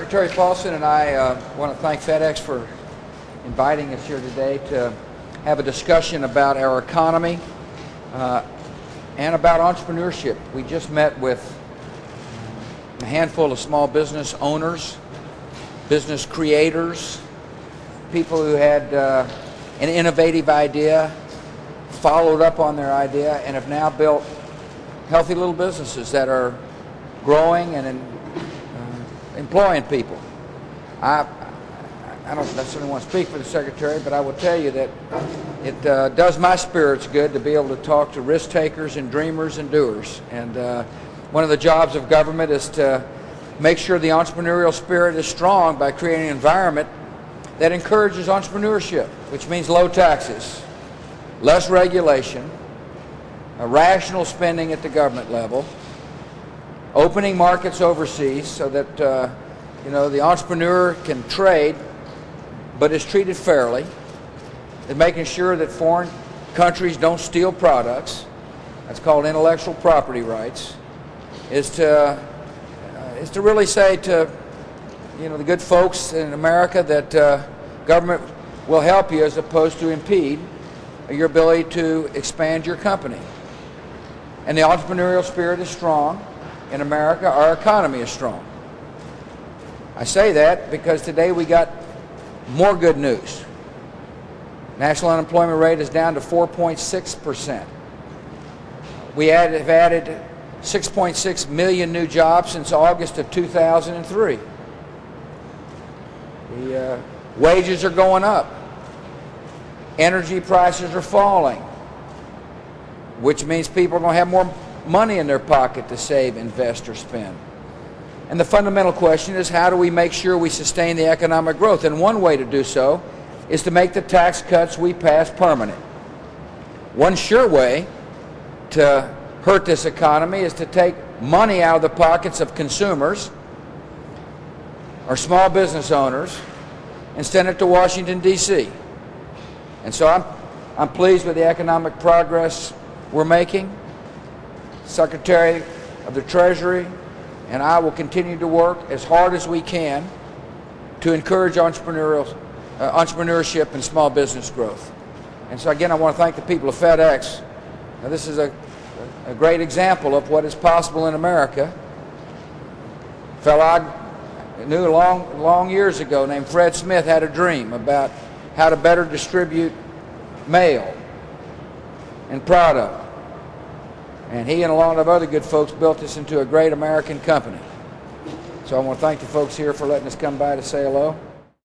Secretary Paulson and I want to thank FedEx for inviting us here today to have a discussion about our economy and about entrepreneurship. We just met with a handful of small business owners, business creators, people who had an innovative idea, followed up on their idea, and have now built healthy little businesses that are growing and employing people. I don't necessarily want to speak for the Secretary, but I will tell you that it does my spirits good to be able to talk to risk takers and dreamers and doers. And one of the jobs of government is to make sure the entrepreneurial spirit is strong by creating an environment that encourages entrepreneurship, which means low taxes, less regulation, rational spending at the government level, opening markets overseas so that the entrepreneur can trade but is treated fairly, and making sure that foreign countries don't steal products. That's called intellectual property rights. Is to really say to the good folks in America that government will help you as opposed to impede your ability to expand your company. And the entrepreneurial spirit is strong in America. Our economy is strong. I say that because today we got more good news. National unemployment rate is down to 4.6%. We have added 6.6 million new jobs since August of 2003. The wages are going up. Energy prices are falling, which means people are going to have more money in their pocket to save, invest, or spend. And the fundamental question is, how do we make sure we sustain the economic growth? And one way to do so is to make the tax cuts we pass permanent. One sure way to hurt this economy is to take money out of the pockets of consumers or small business owners and send it to Washington, D.C. And so I'm pleased with the economic progress we're making. Secretary of the Treasury and I will continue to work as hard as we can to encourage entrepreneurship and small business growth. And so again, I want to thank the people of FedEx. Now, this is a great example of what is possible in America. A fellow I knew long years ago named Fred Smith had a dream about how to better distribute mail and product. And he and a lot of other good folks built this into a great American company. So I want to thank the folks here for letting us come by to say hello.